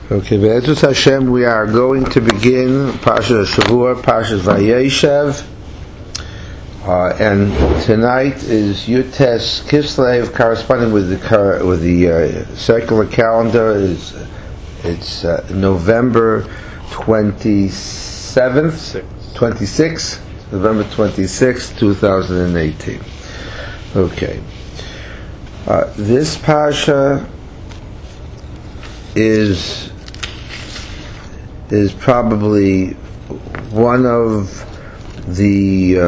Okay, Be'ezus Hashem, we are going to begin Parashat Shavua, Parashat Vayeshev, and tonight is Yutes Kislev, corresponding with the secular calendar. It's November 26th, November 26th, 2018. Okay, this Parasha is probably one of the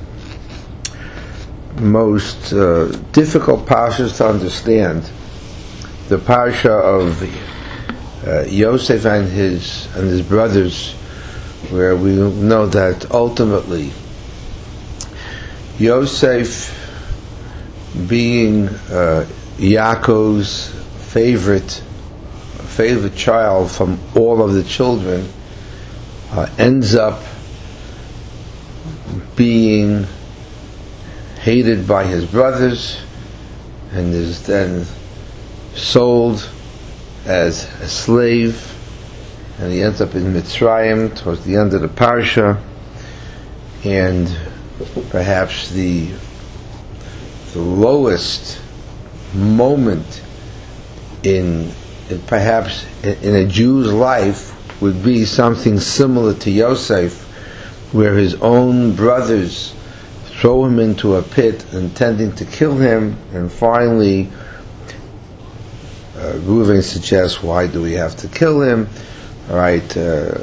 most difficult parshas to understand. The parsha of Yosef and his brothers, where we know that ultimately Yosef, being Yaakov's favorite child from all of the children, ends up being hated by his brothers and is then sold as a slave, and he ends up in Mitzrayim towards the end of the parsha. And perhaps the lowest moment in a Jew's life would be something similar to Yosef, where his own brothers throw him into a pit intending to kill him, and finally Reuven suggests, why do we have to kill him? All right,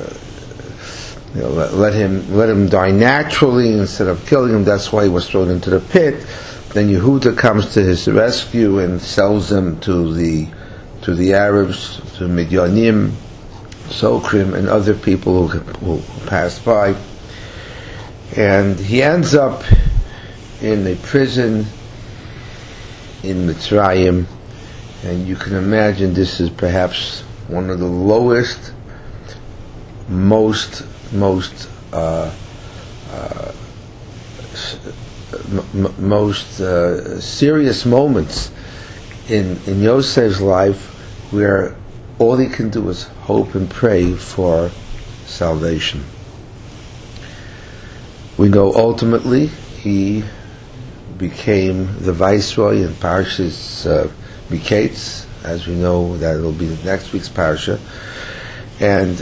let him die naturally instead of killing him. That's why he was thrown into the pit. Then Yehuda comes to his rescue and sells him to the Arabs, to Midyanim, Sokrim, and other people who passed by. And he ends up in a prison in Mitzrayim, and you can imagine this is perhaps one of the lowest, most serious moments in Yosef's life, where all he can do is hope and pray for salvation. We know ultimately he became the viceroy in Parshas Miketz, as we know that it'll be next week's parsha. And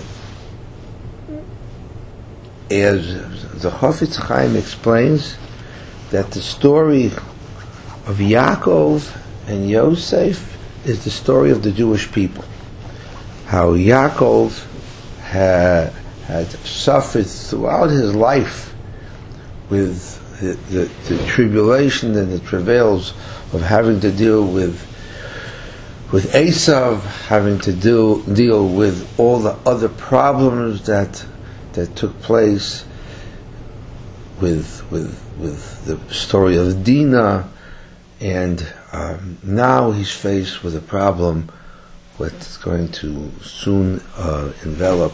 as the Chafetz Chaim explains, that the story of Yaakov and Yosef is the story of the Jewish people. How Yaakov had suffered throughout his life with the tribulation and the travails of having to deal with Esav, having to deal with all the other problems that took place with the story of Dinah, and now he's faced with a problem that's going to soon envelop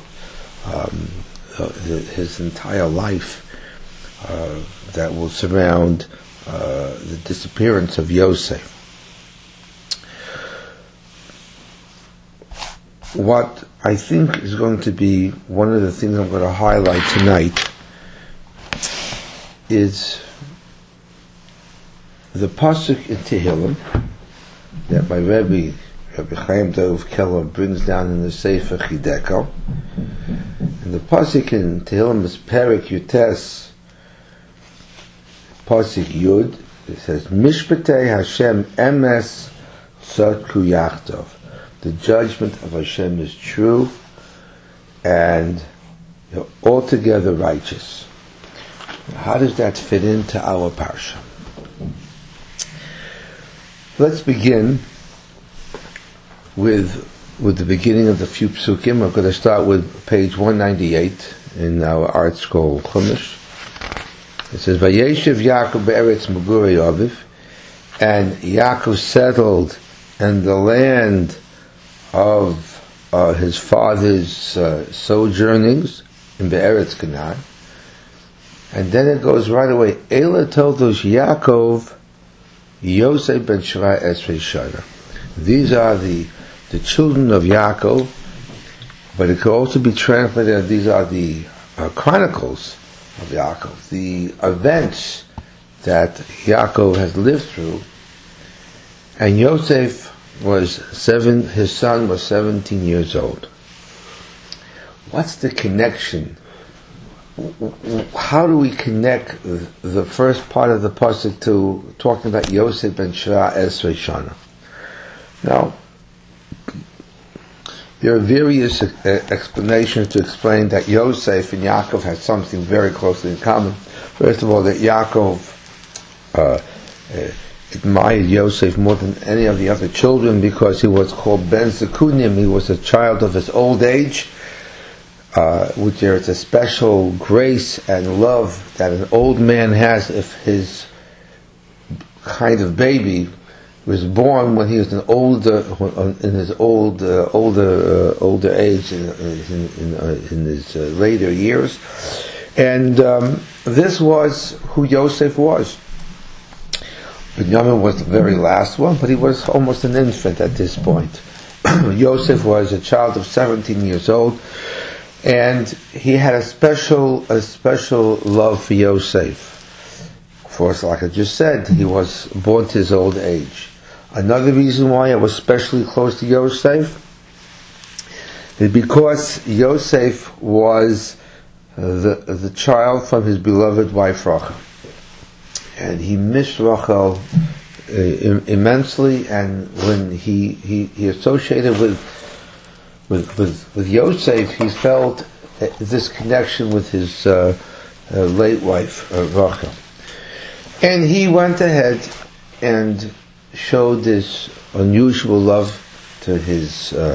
his entire life, that will surround the disappearance of Yosef. What I think is going to be one of the things I'm going to highlight tonight is the pasuk in Tehillim that my Rabbi Chaim Dov Keller brings down in the Sefer Chideko. And the pasuk in Tehillim is Perek Yutes, pasuk Yud. It says, Mishpatei Hashem emes tzadku yachtov. The judgment of Hashem is true and they're altogether righteous. How does that fit into our parsha? Let's begin with the beginning of the few psukim. I'm going to start with page 198 in our Art Scroll Chumash. It says, Vayeshev Yaakov be'eretz Megurei Aviv, and Yaakov settled in the land of his father's sojournings in Be'eretz Canaan. And then it goes right away, Eila told us Yaakov Yosef ben Shara Esrei Shana. These are the children of Yaakov, But it could also be translated, these are the chronicles of Yaakov, the events that Yaakov has lived through. And Yosef his son was 17 years old. What's the connection? How do we connect the first part of the pasuk to talking about Yosef ben Shra Esrei Shana? Now, there are various explanations to explain that Yosef and Yaakov had something very closely in common. First of all, that Yaakov admired Yosef more than any of the other children because he was called Ben Zekunim. He was a child of his old age, which there is a special grace and love that an old man has if his kind of baby was born when he was in his older age, in his later years. And this was who Yosef was. Binyamin was the very last one, but he was almost an infant at this point. Yosef was a child of 17 years old, and he had a special love for Yosef. Of course, like I just said, he was born to his old age. Another reason why I was especially close to Yosef is because Yosef was the child from his beloved wife Rachel. And he missed Rachel immensely, and when he associated with Yosef, he felt this connection with his late wife Rachel. And he went ahead and showed this unusual love to his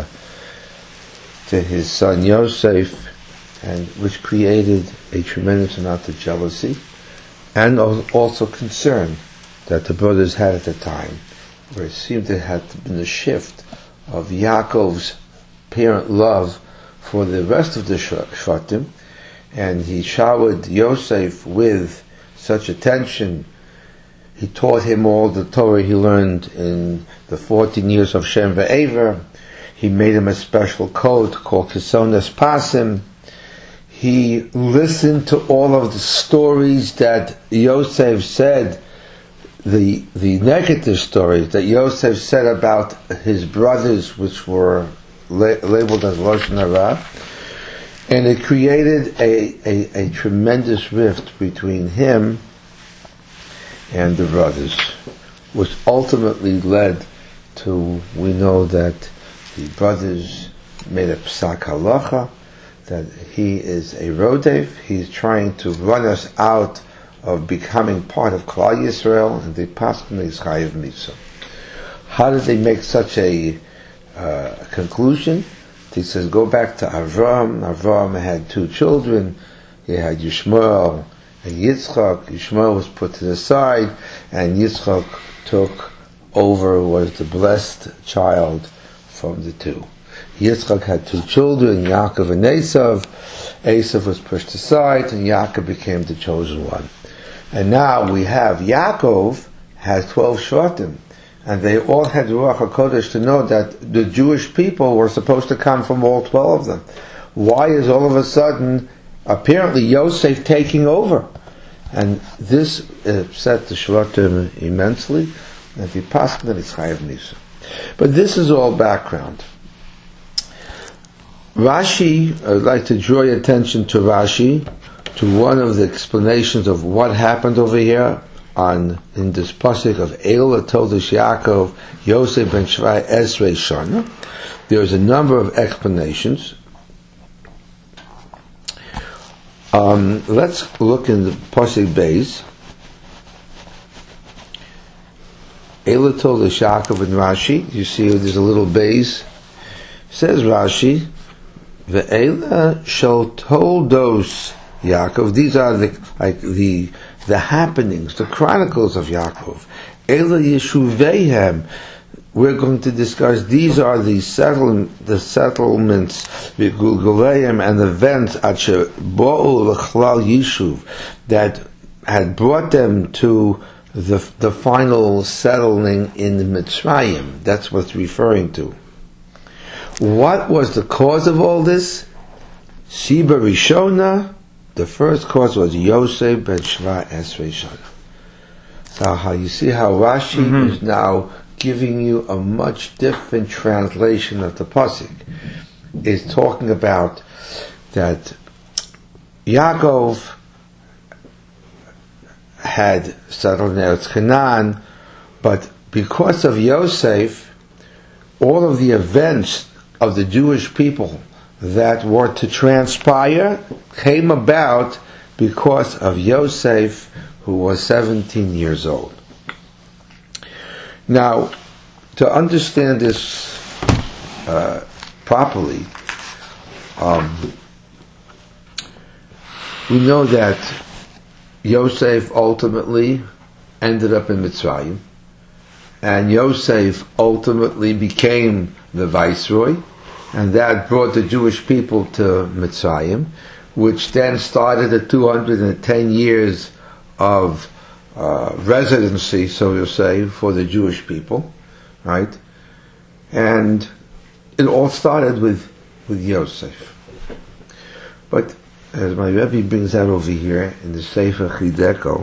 son Yosef, and which created a tremendous amount of jealousy and also concern that the brothers had at the time, where it seemed to have been a shift of Yaakov's parent love for the rest of the Shvatim, and he showered Yosef with such attention. He taught him all the Torah he learned in the 14 years of Shem Ve'ever. He made him a special coat called Kisonas Pasim. He listened to all of the stories that Yosef said, the negative stories that Yosef said about his brothers, which were labeled as Lashon Hara, and it created a tremendous rift between him and the brothers, which ultimately led to, we know that the brothers made a psak halacha, that he is a Rodev, he's trying to run us out of becoming part of Klal Yisrael, and they paskin is chayiv mitzvah. How did they make such a conclusion? He says, go back to Avram. Avram had two children. He had Yishmael and Yitzchak. Yishmael was put to the side, and Yitzchak took over, was the blessed child from the two. Yitzchak had two children, Yaakov and Esav. Esav was pushed aside, and Yaakov became the chosen one. And now we have Yaakov has 12 Shvatim, and they all had Ruach HaKodesh to know that the Jewish people were supposed to come from all 12 of them. Why is all of a sudden, apparently, Yosef taking over? And this upset the Shvatim immensely, and the Paskin is Chayav Nisa. But this is all background. Rashi, I'd like to draw your attention to Rashi, to one of the explanations of what happened over here in this pasuk of Eila Toldos Yaakov Yosef ben Shrai Esrei Shana. There's a number of explanations. Let's look in the pasuk Beis. Eila Toldos Yaakov in Rashi. You see there's a little Beis. Says Rashi, Ve'ela shel Toldos Yaakov. These are the happenings, the chronicles of Yaakov. Ela Yeshuveihem. We're going to discuss. These are the settlements, the Gulguleim, and the events Asher Bo'u L'Chlal Yishuv that had brought them to the final settling in Mitzrayim. That's what it's referring to. What was the cause of all this? Siba Rishona, the first cause was Yosef ben Shva Esrei Shana. So how you see how Rashi is now giving you a much different translation of the pasuk. Is talking about that Yaakov had settled in Eretz Canaan, but because of Yosef, all of the events of the Jewish people that were to transpire came about because of Yosef, who was 17 years old. Now, to understand this properly, we know that Yosef ultimately ended up in Mitzrayim, and Yosef ultimately became the viceroy, and that brought the Jewish people to Mitzrayim, which then started the 210 years of residency, so to say, for the Jewish people, right? And it all started with Yosef. But as my Rebbe brings out over here in the Sefer Chideko,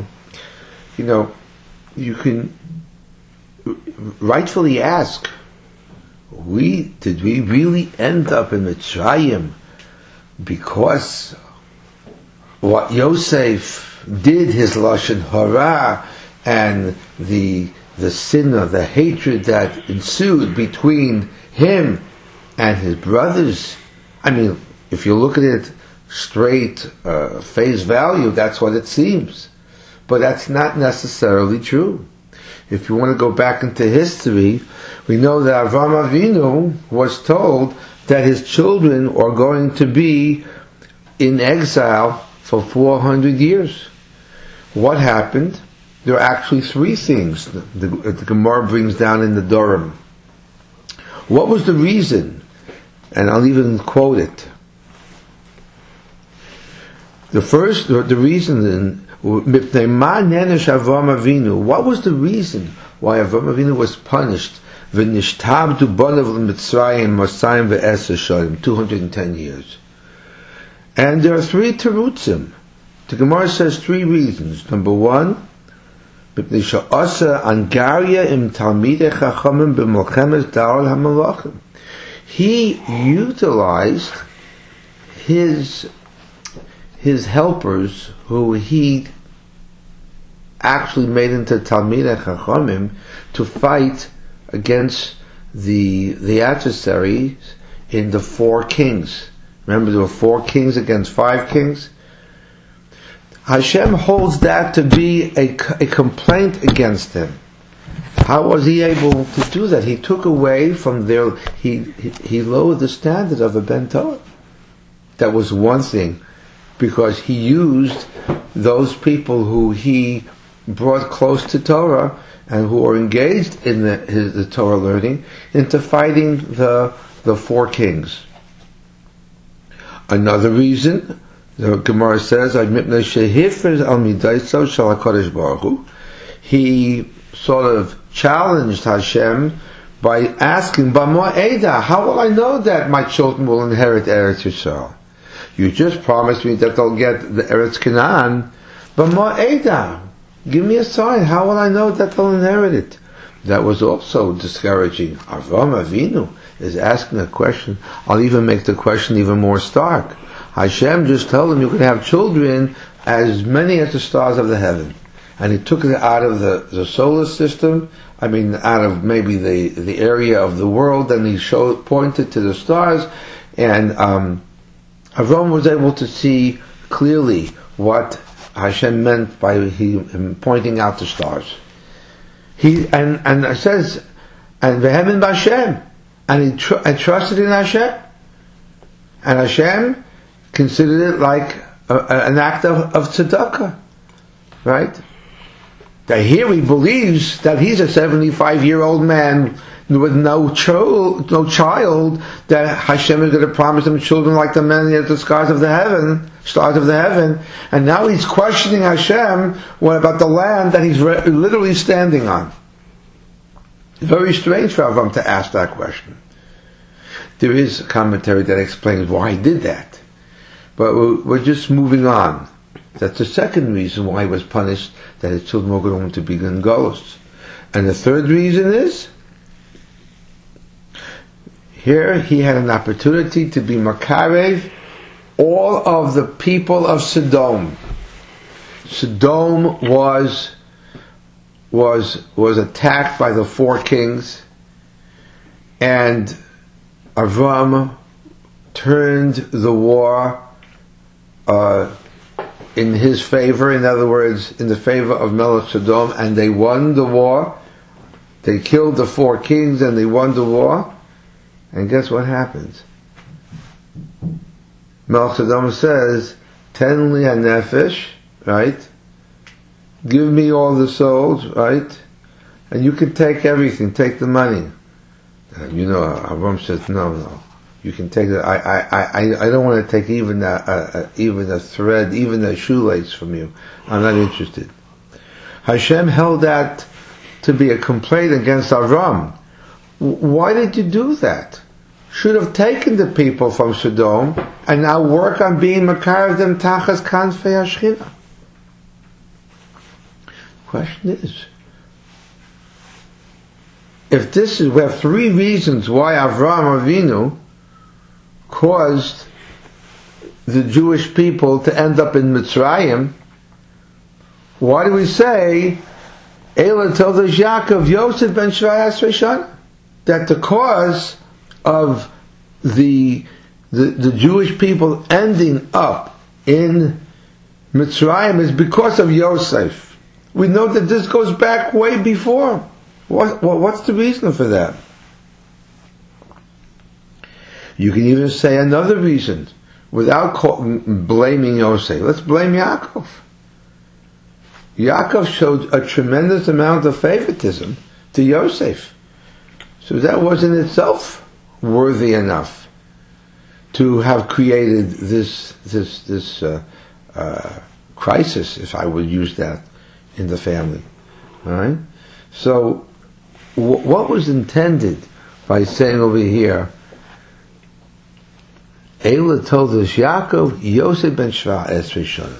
you can rightfully ask, did we really end up in Mitzrayim because what Yosef did, his Lashon Hara, and the sin of the hatred that ensued between him and his brothers? I mean, if you look at it straight, face value, that's what it seems. But that's not necessarily true. If you want to go back into history, we know that Avraham Avinu was told that his children are going to be in exile for 400 years. What happened? There are actually three things the Gemara brings down in the Dorim. What was the reason? And I'll even quote it. The reason what was the reason why Avraham Avinu was punished? 210 years. And there are three terutzim. The Gemara says three reasons. Number one, he utilized his helpers, who he actually made into Talmidei Chachamim, to fight against the adversaries in the 4 kings. Remember, there were 4 kings against 5 kings? Hashem holds that to be a complaint against him. How was he able to do that? He took away from their, he lowered the standard of a Ben Torah. That was one thing, because he used those people who he brought close to Torah and who are engaged in the Torah learning into fighting the 4 kings. Another reason, the Gemara says, he sort of challenged Hashem by asking, how will I know that my children will inherit Eretz Yisrael? You just promised me that they'll get the Eretz Canaan, give me a sign, how will I know that they'll inherit it? That was also discouraging. Avraham Avinu is asking a question. I'll even make the question even more stark. Hashem just told him you can have children as many as the stars of the heaven. And he took it out of the solar system, out of maybe the area of the world, and he pointed to the stars, and Avraham was able to see clearly what Hashem meant by him pointing out the stars. It says, and Vehemen B'Hashem, and he trusted in Hashem, and Hashem considered it like an act of tzedakah, right? That here he believes that he's a 75-year-old man with no child, that Hashem is going to promise him children like the men at the stars of the heaven, and now he's questioning Hashem about the land that he's literally standing on. It's very strange for Avram to ask that question. There is a commentary that explains why he did that. But we're just moving on. That's the second reason why he was punished, that his children were going to be in Golus. And the third reason is, here he had an opportunity to be Makarev all of the people of Sodom. Sodom was attacked by the four kings, and Avram turned the war in his favor, in other words, in the favor of Melech Sodom, and they won the war. They killed the four kings and they won the war. And guess what happens? Melech Sodom says, "Ten li hanefesh," right? Give me all the souls, right? And you can take everything, take the money. Avram says, no. You can take it. I don't want to take even a thread, even a shoelace from you. I'm not interested. Hashem held that to be a complaint against Avram. Why did you do that? Should have taken the people from Sodom and now work on being Makar them Tachas Kanfei Hashchina. Question is, if this is, we have three reasons why Avram Avinu caused the Jewish people to end up in Mitzrayim, why do we say Eila told us Yaakov Yosef ben Shvai Asrei, that the cause of the Jewish people ending up in Mitzrayim is because of Yosef? We know that this goes back way before. What's the reason for that? You can even say another reason without blaming Yosef. Let's blame Yaakov. Yaakov showed a tremendous amount of favoritism to Yosef. So that was in itself worthy enough to have created this crisis, if I would use that, in the family. All right? So, what was intended by saying over here, Eila told us Yaakov Yosef ben Shva Esrei Shana.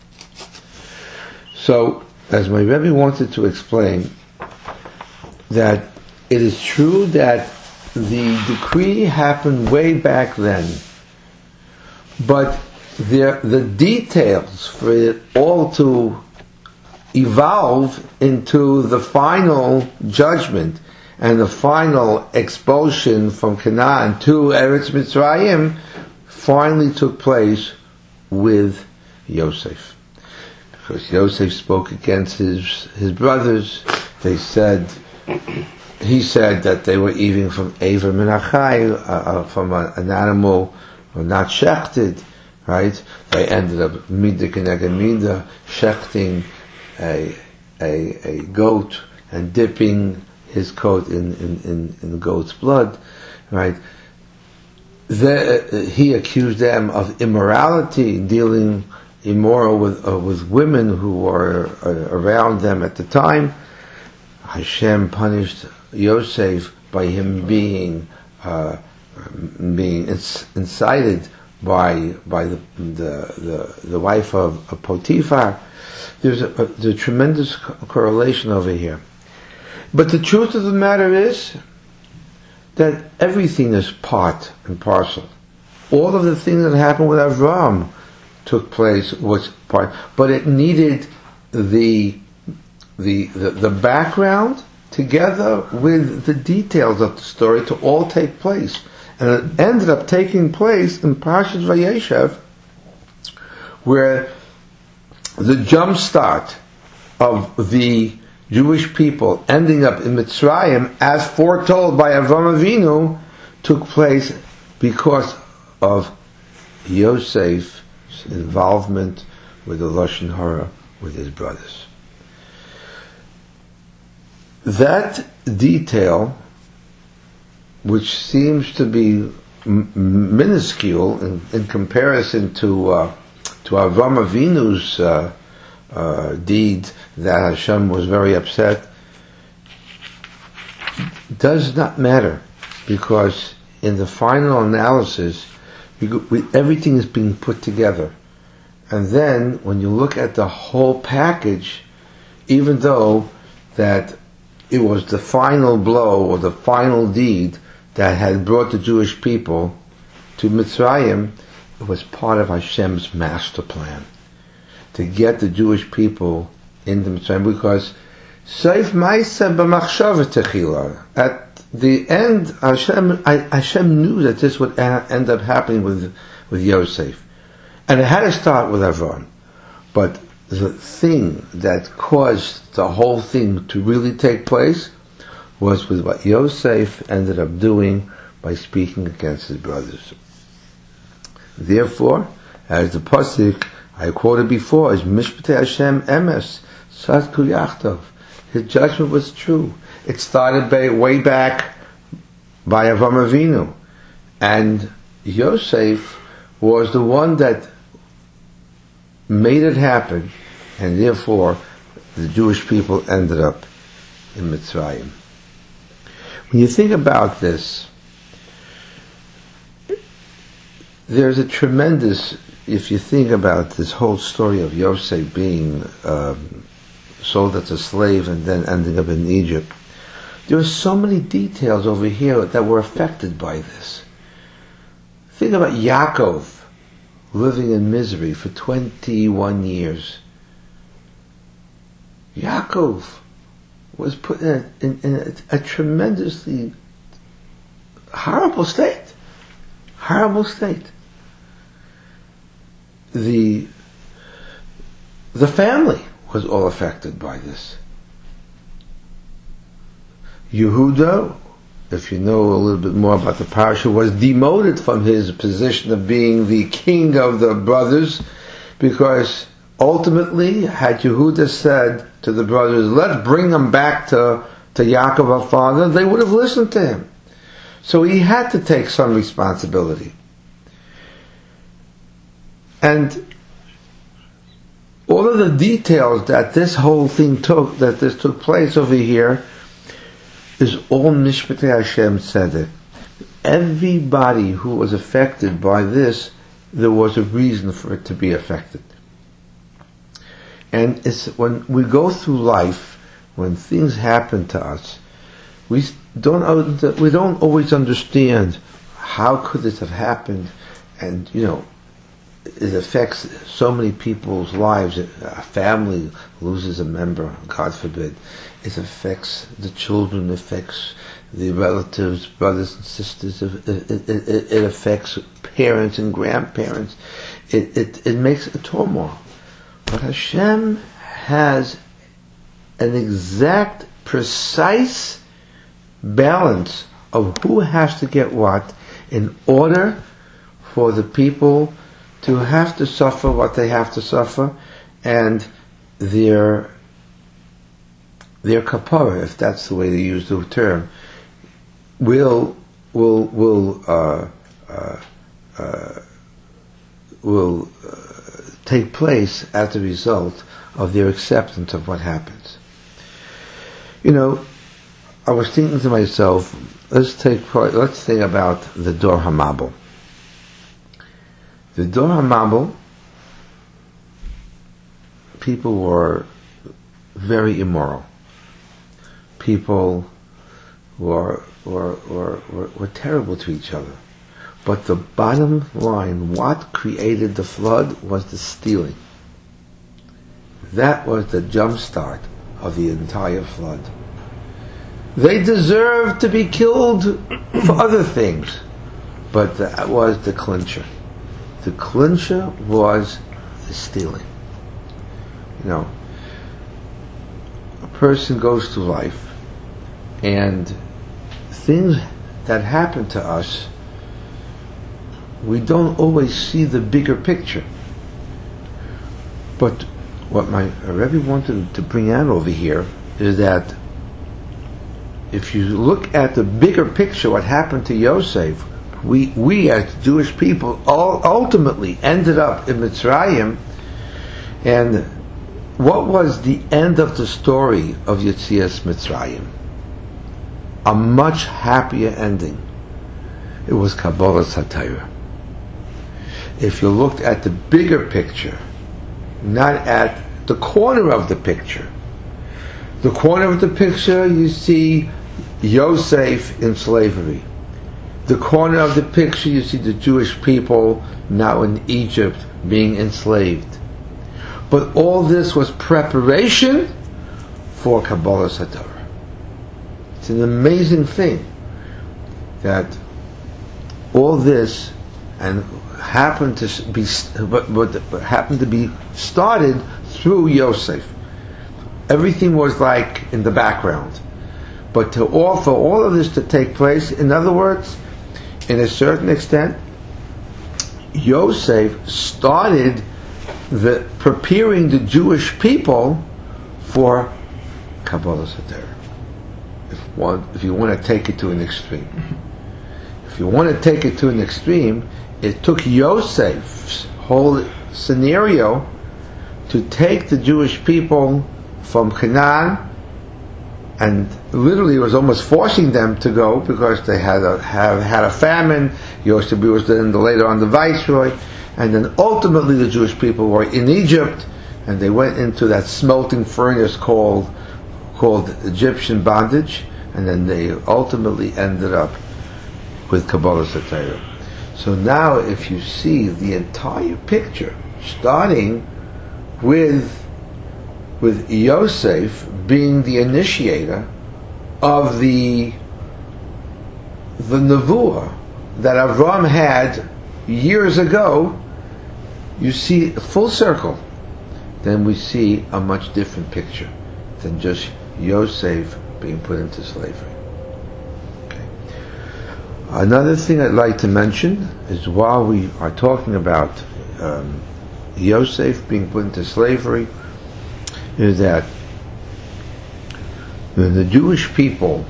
So, as my Rebbe wanted to explain, that it is true that the decree happened way back then, but the details for it all to evolve into the final judgment and the final expulsion from Canaan to Eretz Mitzrayim finally took place with Yosef. Because Yosef spoke against his brothers. He said that they were eating from Aver Menachai, from an animal not shechted, right? They ended up Mida Keneged Mida, shechting a goat and dipping his coat in the goat's blood, right? He accused them of immorality, dealing immoral with women who were around them at the time. Hashem punished Yosef by him being incited by the wife of Potiphar. There's a tremendous correlation over here. But the truth of the matter is that everything is part and parcel. All of the things that happened with Avram took place was part, but it needed the background together with the details of the story to all take place. And it ended up taking place in Parashat Vayeshev, where the jump start of the Jewish people ending up in Mitzrayim, as foretold by Avram Avinu, took place because of Yosef's involvement with the Lashon Hara with his brothers. That detail, which seems to be minuscule in comparison to Avram Avinu's deed, that Hashem was very upset, does not matter, because in the final analysis, everything is being put together. And then, when you look at the whole package, even though that it was the final blow or the final deed that had brought the Jewish people to Mitzrayim, it was part of Hashem's master plan to get the Jewish people into Mitzrayim, because Seif Ma'aseh b'machshava techila. At the end, Hashem knew that this would end up happening with Yosef, and it had to start with Avron. But the thing that caused the whole thing to really take place was with what Yosef ended up doing by speaking against his brothers. Therefore, as the pasuk I quoted before is Mishpatei Hashem Emes Sadku Yachtov. His judgment was true. It started way back by Avraham Avinu, and Yosef was the one that made it happen, and therefore the Jewish people ended up in Mitzrayim. When you think about this, there's a tremendous, if you think about this whole story of Yosef being sold as a slave and then ending up in Egypt, there are so many details over here that were affected by this. Think about Yaakov living in misery for 21 years. Yaakov was put in a tremendously horrible state. Horrible state. The family was all affected by this. Yehuda, if you know a little bit more about the parasha, was demoted from his position of being the king of the brothers, because ultimately, had Yehuda said to the brothers, let's bring them back to Yaakov our father, they would have listened to him. So he had to take some responsibility. And all of the details that this whole thing took place over here, is all Mishpatei Hashem Tzedek. Everybody who was affected by this, there was a reason for it to be affected. And it's when we go through life, when things happen to us, we don't always understand how could this have happened, and it affects so many people's lives. A family loses a member, God forbid. It affects the children, it affects the relatives, brothers and sisters. It affects parents and grandparents. It makes a turmoil. But Hashem has an exact, precise balance of who has to get what in order for the people to have to suffer what they have to suffer, and their kapara, if that's the way they use the term, will take place as a result of their acceptance of what happens. I was thinking to myself, let's think about the Dor HaMabul. The Dor HaMabul, people were very immoral. People were terrible to each other. But the bottom line, what created the flood was the stealing. That was the jump start of the entire flood. They deserved to be killed for other things, but that was the clincher. The clincher was the stealing. A person goes through life, and things that happen to us, we don't always see the bigger picture. But what my Rebbe wanted to bring out over here is that if you look at the bigger picture, what happened to Yosef, we as Jewish people all ultimately ended up in Mitzrayim, and what was the end of the story of Yetzias Mitzrayim? A much happier ending. It was Kabbalah Satira. If you looked at the bigger picture, not at the corner of the picture, the corner of the picture you see Yosef in slavery. The corner of the picture you see the Jewish people now in Egypt being enslaved. But all this was preparation for Kabbalah Satira. It's an amazing thing that all this and happened to be started through Yosef. Everything was like in the background, but for all of this to take place, in other words, in a certain extent, Yosef started preparing the Jewish people for Kabbalah Satira. If you want to take it to an extreme. If you want to take it to an extreme, it took Yosef's whole scenario to take the Jewish people from Canaan, and literally was almost forcing them to go because they had a famine. Yosef was then later on the viceroy, and then ultimately the Jewish people were in Egypt, and they went into that smelting furnace called Egyptian bondage, and then they ultimately ended up with Kabbalah Satira. So now if you see the entire picture, starting with Yosef being the initiator of the nevuah that Avraham had years ago, you see full circle. Then we see a much different picture than just Yosef being put into slavery. Okay. Another thing I'd like to mention is, while we are talking about Yosef being put into slavery, is that when the Jewish people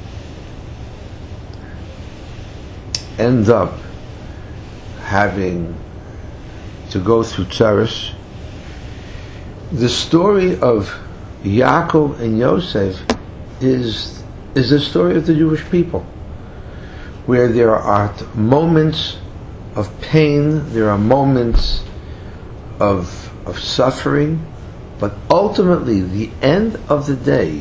end up having to go through tsaros, the story of Yaakov and Yosef is the story of the Jewish people, where there are moments of pain, there are moments of suffering, but ultimately, the end of the day,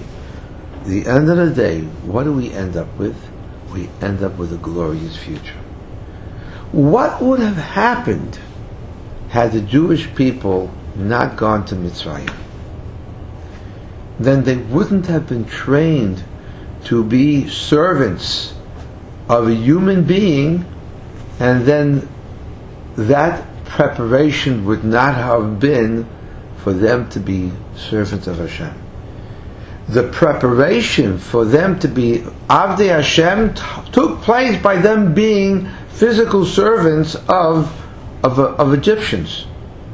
what do we end up with? We end up with a glorious future. What would have happened had the Jewish people not gone to Mitzrayim? Then they wouldn't have been trained to be servants of a human being, and then that preparation would not have been for them to be servants of Hashem. The preparation for them to be Avdei Hashem took place by them being physical servants of Egyptians.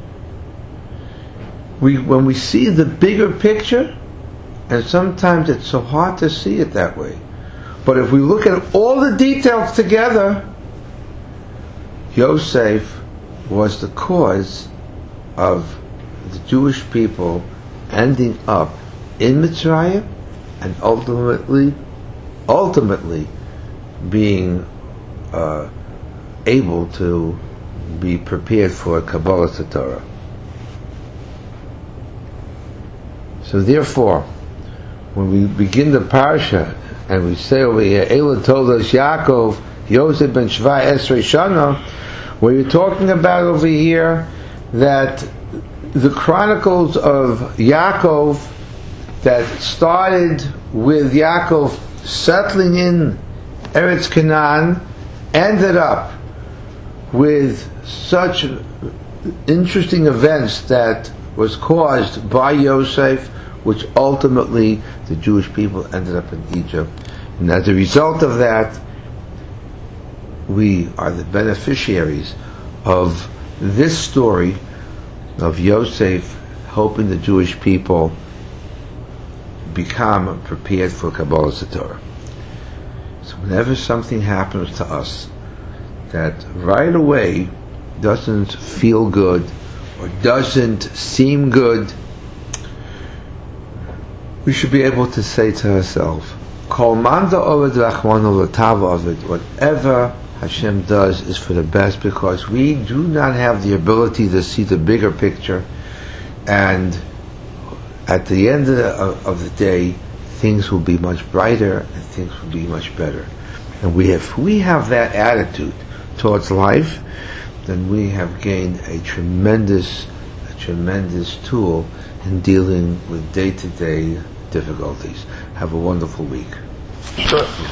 When we see the bigger picture, and sometimes it's so hard to see it that way, but if we look at all the details together, Yosef was the cause of the Jewish people ending up in Mitzrayim and ultimately being able to be prepared for Kabbalah Satira. So therefore, when we begin the parsha and we say over here, Eila told us Yaakov, Yosef ben Shva Esrei Shana, we're talking about over here that the chronicles of Yaakov that started with Yaakov settling in Eretz Canaan ended up with such interesting events that was caused by Yosef, which ultimately the Jewish people ended up in Egypt. And as a result of that, we are the beneficiaries of this story of Yosef helping the Jewish people become prepared for Kabbalah Satira. So whenever something happens to us that right away doesn't feel good or doesn't seem good, we should be able to say to ourselves, Kol manda oved rachmanu l'tav oved, whatever Hashem does is for the best, because we do not have the ability to see the bigger picture, and at the end of the day, things will be much brighter and things will be much better. And if we have that attitude towards life, then we have gained a tremendous tool in dealing with day-to-day difficulties. Have a wonderful week. Sure.